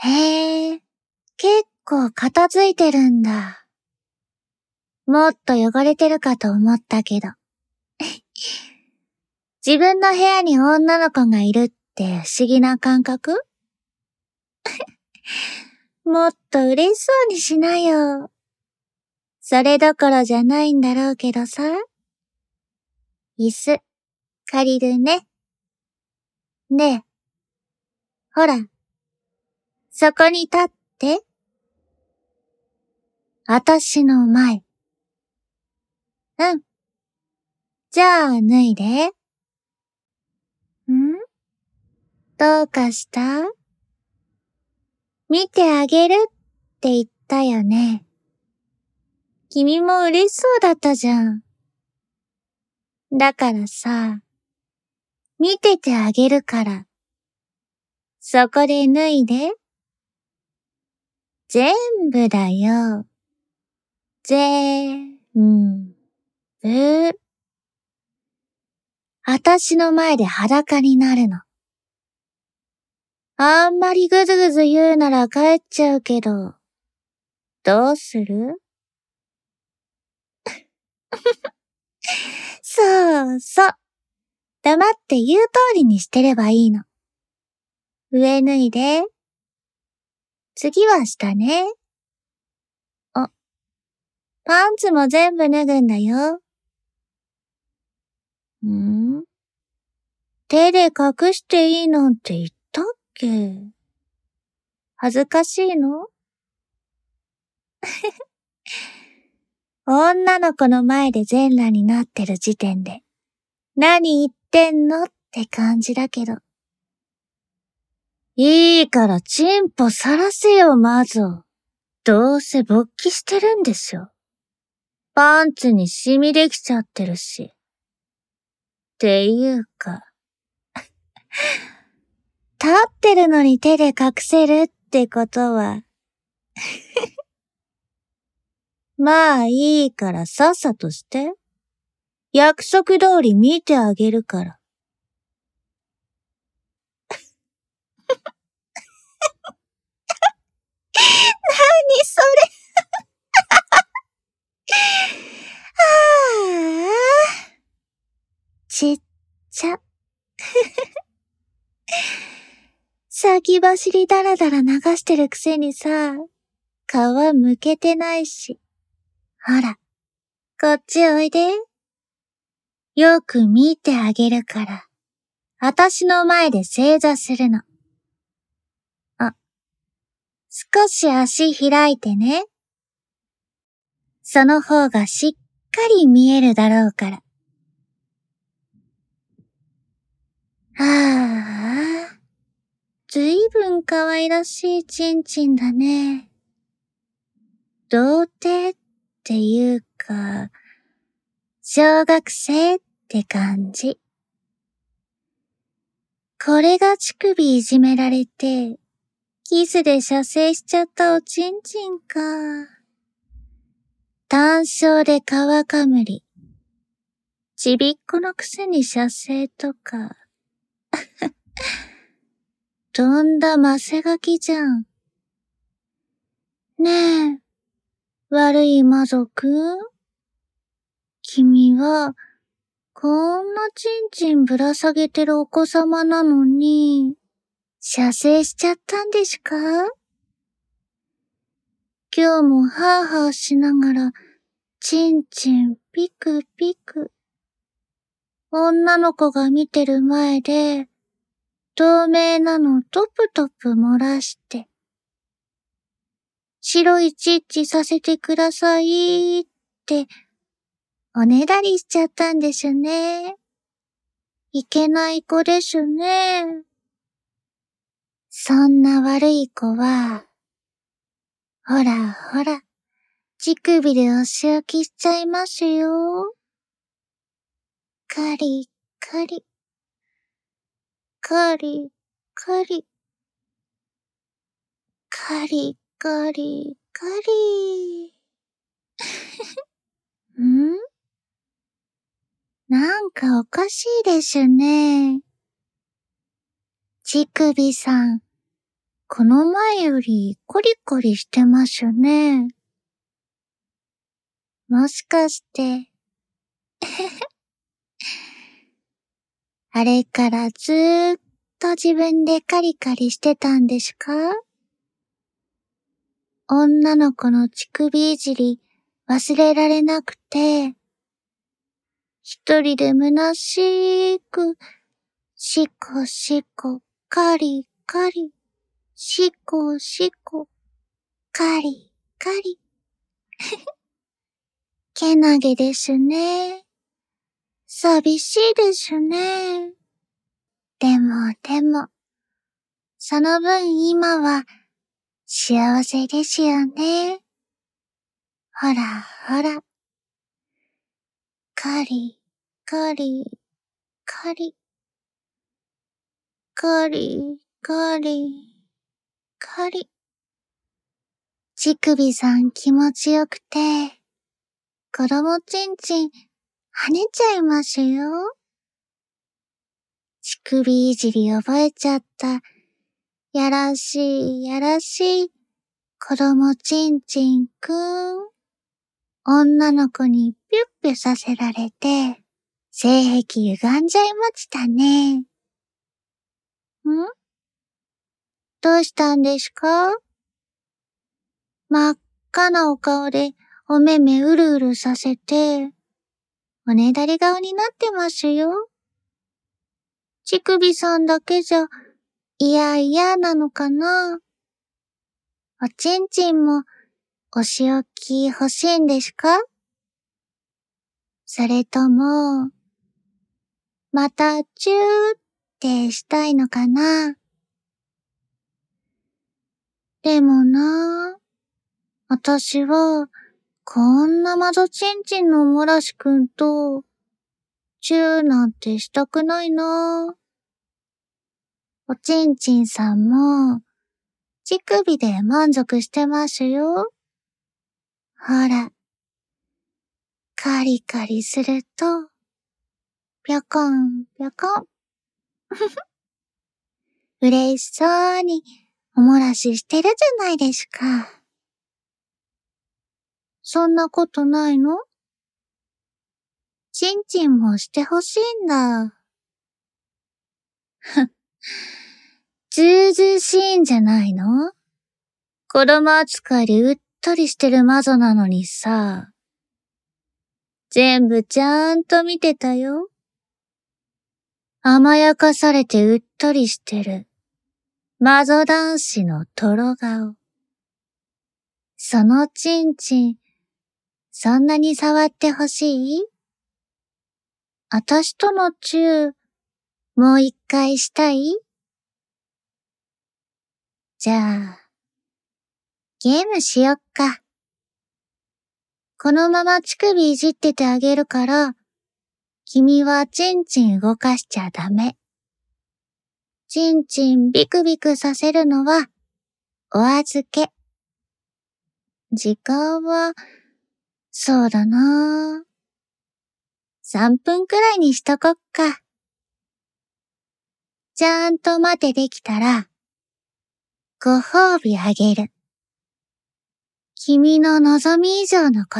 へえ、結構片付いてるんだ。もっと汚れてるかと思ったけど。自分の部屋に女の子がいるって不思議な感覚？もっと嬉しそうにしなよ。それどころじゃないんだろうけどさ。椅子、借りるね。で、ほら、そこに立って。あたしの前。うん。じゃあ脱いで。ん？どうかした？見てあげるって言ったよね。君も嬉しそうだったじゃん。だからさ、見ててあげるから。そこで脱いで。全部だよ。全部。あたしの前で裸になるの。あんまりぐずぐず言うなら帰っちゃうけど、どうする？そうそう。黙って言う通りにしてればいいの。上脱いで。次は下ね。あ、パンツも全部脱ぐんだよ。手で隠していいなんて言ったっけ？恥ずかしいの？女の子の前で全裸になってる時点で、何言ってんのって感じだけど。いいからチンポ晒せよ、まず。どうせ勃起してるんでしょ。パンツにシミできちゃってるし。っていうか。立ってるのに手で隠せるってことは。まあいいからさっさとして。約束通り見てあげるから。何それ。ああ。ちっちゃ。先走りだらだら流してるくせにさ、皮むけてないし。ほら、こっちおいで。よく見てあげるから。あたしの前で正座するの。あ、少し足開いてね。その方がしっかり見えるだろうから。ああ、ずいぶん可愛らしいチンチンだね。童貞っていうか、小学生って感じ。これが乳首いじめられて、キスで射精しちゃったおちんちんか。単焦で皮かむり。ちびっこのくせに射精とか。とんだマセガキじゃん。ねえ、悪い魔族？君は、こんなちんちんぶら下げてるお子様なのに、射精しちゃったんですか？今日もハーハーしながら、ちんちんピクピク。女の子が見てる前で、透明なのトプトプ漏らして。白いチッチさせてくださいって、おねだりしちゃったんですね。いけない子ですね。そんな悪い子は、ほらほら、乳首でお仕置きしちゃいますよ。カリカリ、カリカリ、カリカリカリ。ん？なんかおかしいですね。乳首さん、 この前よりコリコリしてますね。もしかして、あれからずーっと自分でカリカリしてたんですか？女の子の乳首いじり忘れられなくて、一人で虚しく、しこしこ、カリカリ、しこしこ、カリカリ。けなげですね。寂しいですね。でも、その分今は幸せですよね。ほらほら、カリ、カリ、カリ、カリ、カリ、カリ。乳首さん気持ちよくて、子供ちんちん跳ねちゃいますよ。乳首いじり覚えちゃった。やらしい、やらしい。子供ちんちんくん。女の子にピュッピュさせられて、性癖歪んじゃいましたね。どうしたんですか？真っ赤なお顔でお目目うるうるさせて、おねだり顔になってますよ。乳首さんだけじゃ、嫌なのかな？おちんちんも、お仕置き欲しいんですか？それとも、またチューってしたいのかな？でもな、私は、こんなマゾチンチンのもらしくんと、チューなんてしたくないな。おちんちんさんも、乳首で満足してますよ。ほら、カリカリすると、ぴょこんぴょこん。嬉しそうにおもらししてるじゃないですか。そんなことないの？ちんちんもしてほしいんだ。ずうずうしいんじゃないの？子供扱いでうっとりしてるマゾなのにさ。全部ちゃんと見てたよ。甘やかされてうっとりしてる。マゾ男子のトロ顔。そのちんちん、そんなに触ってほしい？あたしとのチュー、もう一回したい？じゃあ、ゲームしよっか。このまま乳首いじっててあげるから、君はチンチン動かしちゃダメ。チンチンビクビクさせるのは、お預け。時間は、そうだなぁ。3分くらいにしとこっか。ちゃんと待てできたら、ご褒美あげる。君の望み以上のこと。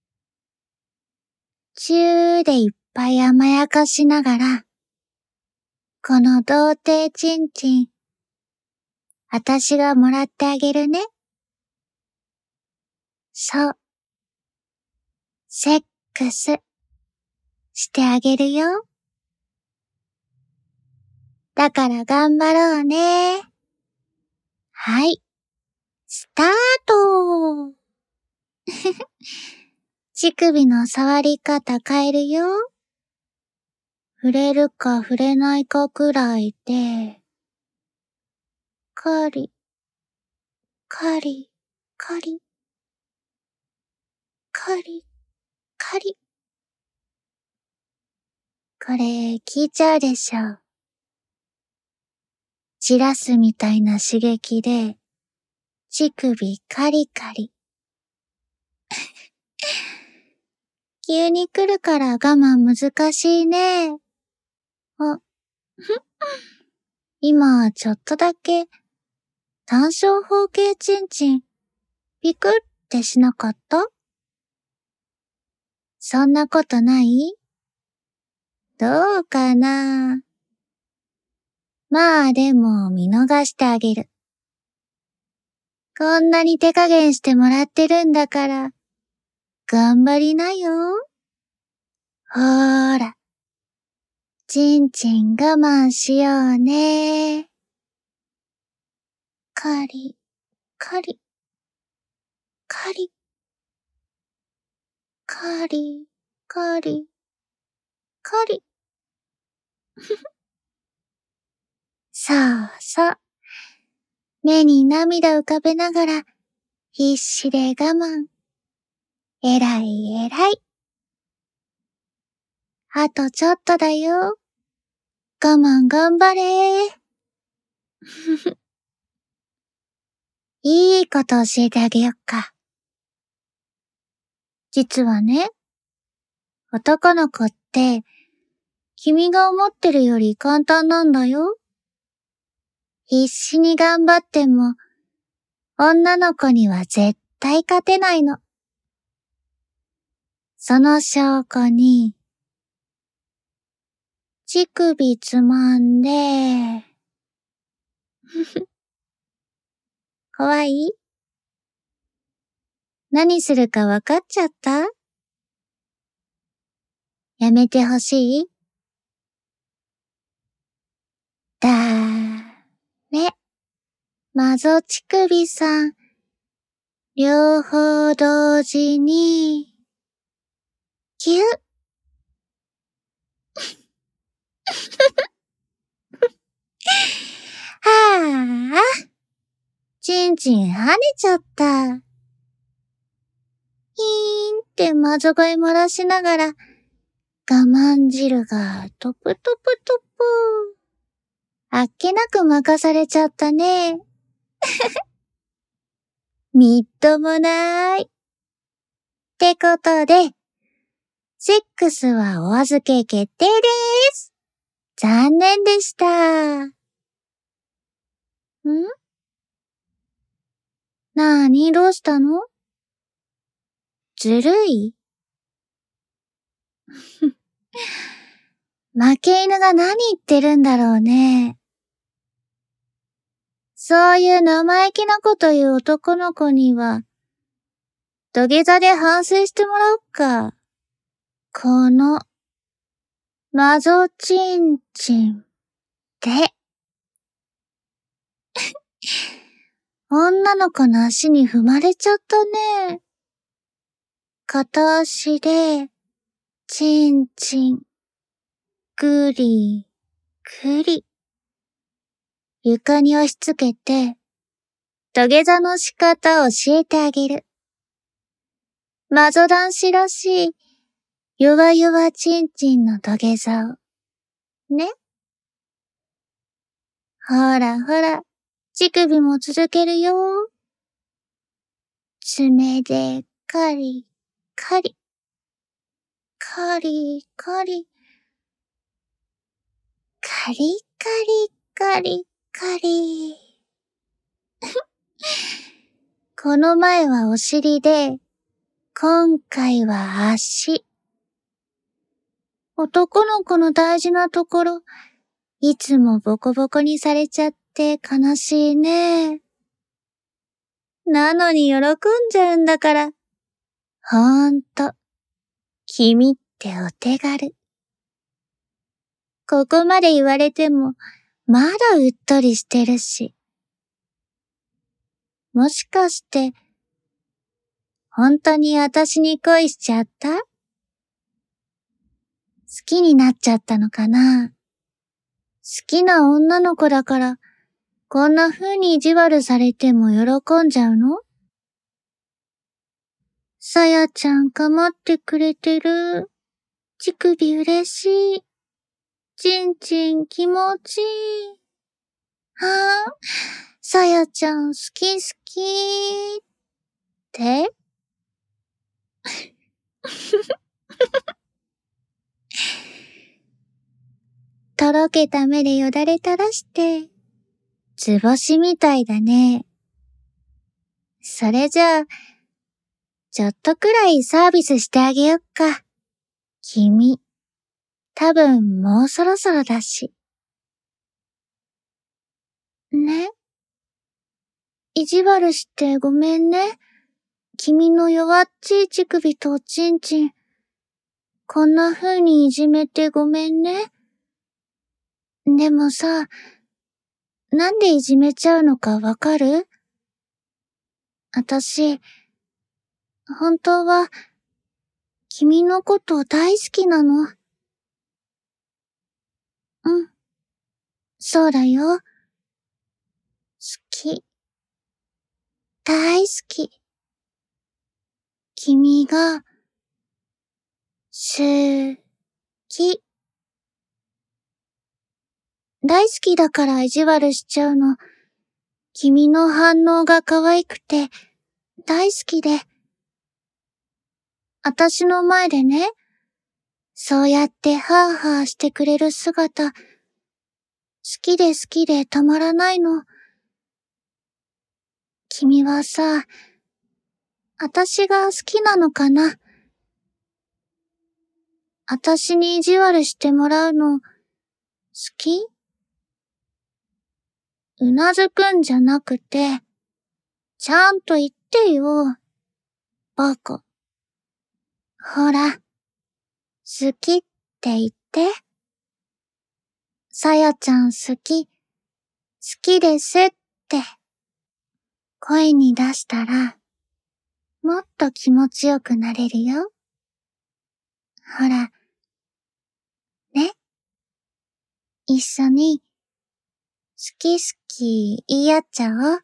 チューでいっぱい甘やかしながら、この童貞チンチン、あたしがもらってあげるね。そう。セックス、してあげるよ。だから頑張ろうね。はい。スタート。乳首の触り方変えるよ。触れるか触れないかくらいで、カリ、カリ、カリ、カリ、カリ。これ聞いちゃうでしょ。じらすみたいな刺激で、乳首カリカリ。急に来るから我慢難しいね。あ、今ちょっとだけ単小方形チンチン、ピクってしなかった？そんなことない？どうかな？まあでも見逃してあげる。こんなに手加減してもらってるんだから、頑張りなよ。ほーら、ちんちん我慢しようね。カリ、カリ、カリ、カリ、カリ、カリ。そうそう。目に涙浮かべながら、必死で我慢。えらいえらい。あとちょっとだよ。我慢頑張れー。いいこと教えてあげよっか。実はね、男の子って、君が思ってるより簡単なんだよ。必死に頑張っても、女の子には絶対勝てないの。その証拠に、乳首つまんで、怖い？何するかわかっちゃった？やめてほしい？だーめ。マゾ乳首さん、両方同時に、キュッ。はあ、ちんちん跳ねちゃった。ヒーンってマゾがい漏らしながら、我慢汁がトプトプトプ。あっけなく任されちゃったね。みっともない。ってことで、セックスはお預け決定です。残念でした。なーに、どうしたの？ずるい？負け犬が何言ってるんだろうね。そういう生意気なこと言う男の子には、土下座で反省してもらおっか。この、マゾチンチン、で。女の子の足に踏まれちゃったね。片足で、チンチン、ぐり、ぐり。床に押し付けて、土下座の仕方を教えてあげる。マゾ男子らしい、ゆわゆわチンチンの土下座を。ね。ほらほら、乳首も続けるよ。爪で、カリ、カリ、カリ、カリ、カリカリカリカリ。この前はお尻で、今回は足。男の子の大事なところ、いつもボコボコにされちゃって悲しいね。なのに喜んじゃうんだから。ほんと、君ってお手軽。ここまで言われても、まだうっとりしてるし。もしかして、本当に私に恋しちゃった？好きになっちゃったのかな？好きな女の子だから、こんな風に意地悪されても喜んじゃうの？さやちゃん構ってくれてる。乳首嬉しい。ちんちん気持ちいい。はぁ、さやちゃん好き好きってとろけた目でよだれ垂らして、 図星みたいだね。それじゃあ、ちょっとくらいサービスしてあげよっか。君、多分もうそろそろだし。ね？意地悪してごめんね。君の弱っちい乳首とおちんちん、こんな風にいじめてごめんね。でもさ、なんでいじめちゃうのかわかる？あたし、本当は、君のこと大好きなの。うん。そうだよ。好き。大好き。君が、好き。大好きだから意地悪しちゃうの。君の反応が可愛くて、大好きで。あたしの前でね、そうやってハーハーしてくれる姿、好きで好きでたまらないの。君はさ、あたしが好きなのかな？あたしに意地悪してもらうの、好き？うなずくんじゃなくて、ちゃんと言ってよ。バカ。ほら、好きって言って。さやちゃん好き、好きですって、声に出したら、もっと気持ちよくなれるよ。ほら、ね。一緒に、好き好き言い合っちゃおう。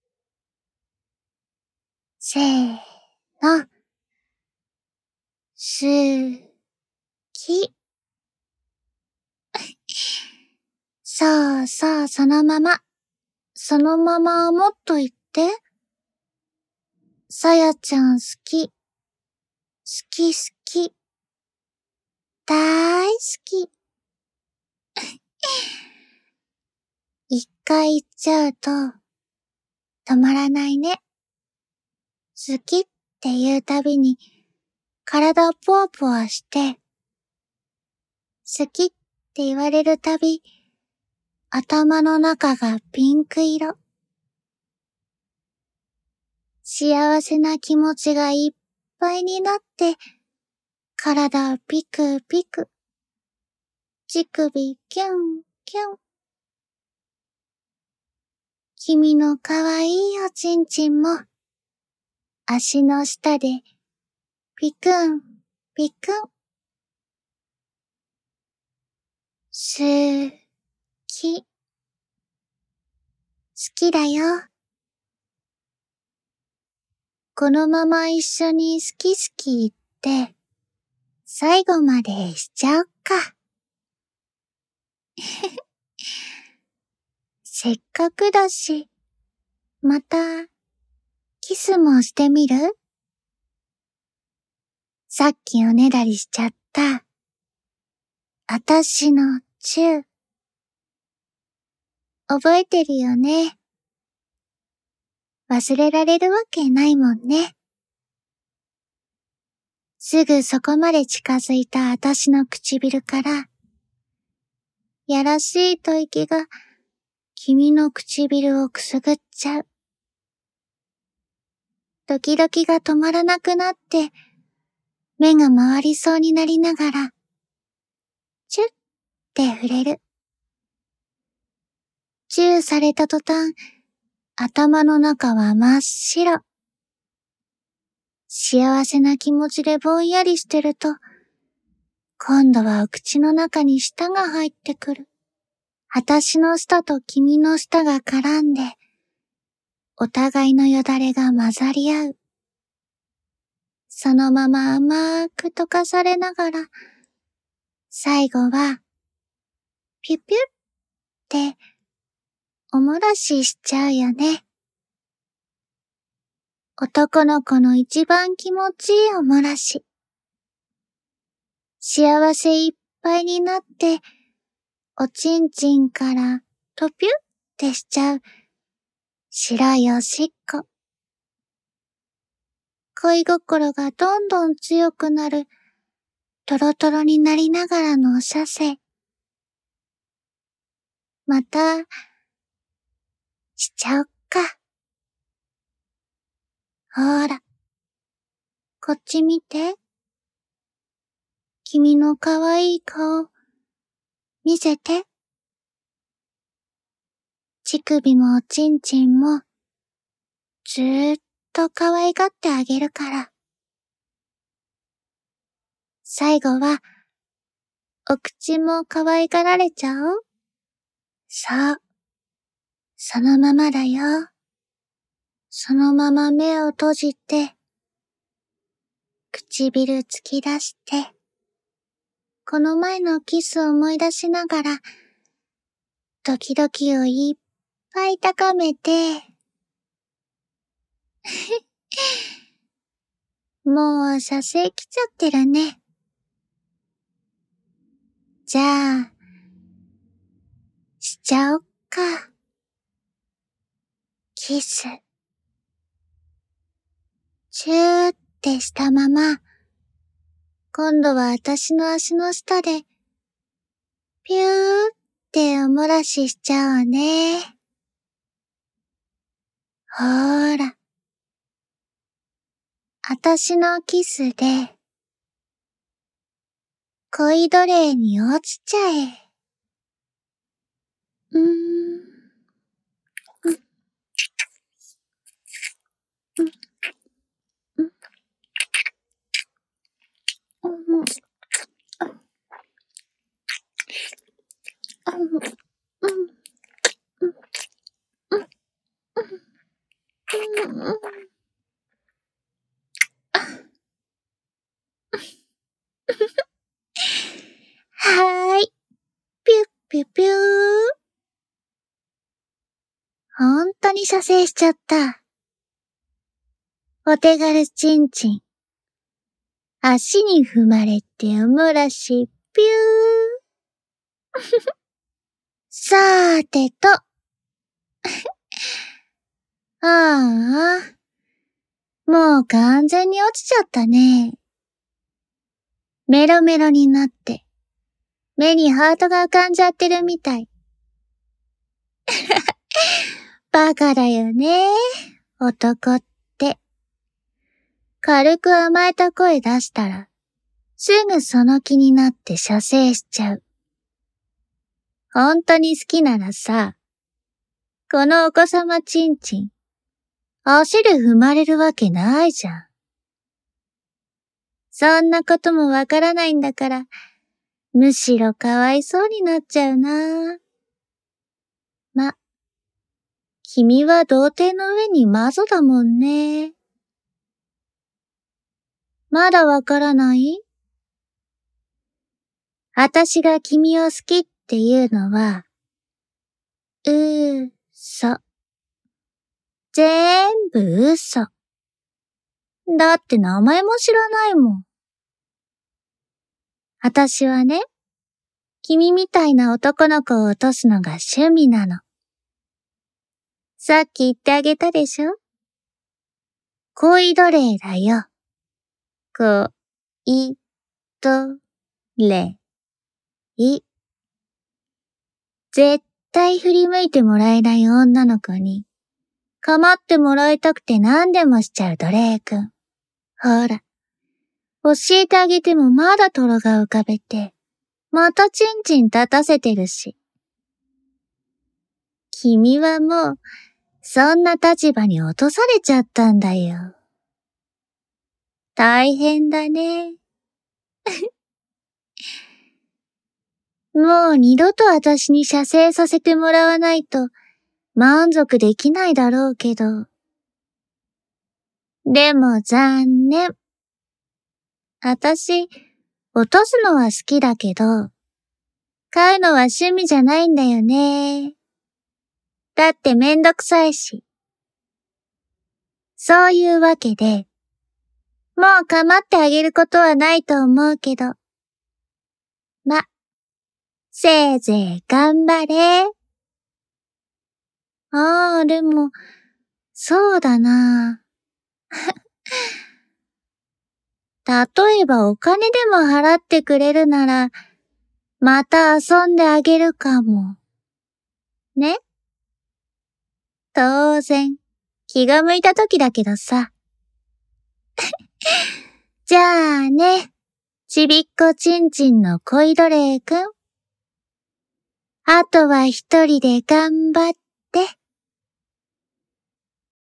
せーの。好き。そうそう、そのまま。そのままもっと言って。さやちゃん好き。好き好き。大好き。一回言っちゃうと、止まらないね。好きって言うたびに、体ポワポワして、好きって言われるたび、頭の中がピンク色。幸せな気持ちがいっぱいになって、体ピクピク。乳首キュンキュン。君のかわいいおちんちんも、足の下で、ピクン、ピクン。好き。好きだよ。このまま一緒に好き好き言って、最後までしちゃおっか。せっかくだし、また、キスもしてみる？さっきおねだりしちゃった、あたしのチュー。覚えてるよね。忘れられるわけないもんね。すぐそこまで近づいたあたしの唇から、やらしい吐息が君の唇をくすぐっちゃう。ドキドキが止まらなくなって、目が回りそうになりながら、チュッって触れる。チューされた途端、頭の中は真っ白。幸せな気持ちでぼんやりしてると、今度はお口の中に舌が入ってくる。私の舌と君の舌が絡んで、お互いのよだれが混ざり合う。そのまま甘く溶かされながら、最後は、ピュピュって、おもらししちゃうよね。男の子の一番気持ちいいおもらし。幸せいっぱいになって、おちんちんからトピュってしちゃう白いおしっこ。恋心がどんどん強くなるトロトロになりながらのお射精。また、しちゃおっか。ほら、こっち見て。君の可愛い顔、見せて。乳首もおちんちんも、ずーっと可愛がってあげるから。最後は、お口も可愛がられちゃおう。そう。そのままだよ。そのまま目を閉じて、唇突き出して、この前のキスを思い出しながら、ドキドキをいっぱい高めて、もう射精来ちゃってるね。じゃあ、しちゃおっか。キス。チューってしたまま、今度は私の足の下で、ピューってお漏らししちゃおうね。ほーら。私のキスで、恋奴隷に落ちちゃえ。うん。はーい。ピュッピュピュー。ほんとに射精しちゃった。お手軽チンチン。足に踏まれてお漏らし、ピュー。さーてと。ああ。もう完全に落ちちゃったね。メロメロになって、目にハートが浮かんじゃってるみたい。バカだよね、男って。軽く甘えた声出したら、すぐその気になって射精しちゃう。本当に好きならさ、このお子様ちんちん、足で踏まれるわけないじゃん。そんなこともわからないんだから、むしろかわいそうになっちゃうな。ま、君は童貞の上に魔女だもんね。まだわからない？私が君を好きっていうのは、嘘。全部嘘。だって名前も知らないもん。私はね、君みたいな男の子を落とすのが趣味なの。さっき言ってあげたでしょ？恋奴隷だよ。恋奴隷。絶対振り向いてもらえない女の子に、構ってもらいたくて何でもしちゃう奴隷くん。ほら、教えてあげてもまだトロが浮かべて、またチンチン立たせてるし。君はもう、そんな立場に落とされちゃったんだよ。大変だね。もう二度と私に射精させてもらわないと満足できないだろうけど。でも残念。私、落とすのは好きだけど、飼うのは趣味じゃないんだよね。だってめんどくさいし。そういうわけで、もう構ってあげることはないと思うけど。ま、せいぜい頑張れ。 ああ、でも、そうだな。例えばお金でも払ってくれるなら、また遊んであげるかも。ね？当然、気が向いた時だけどさ。じゃあね、ちびっこちんちんの恋奴隷くん。あとは一人で頑張って。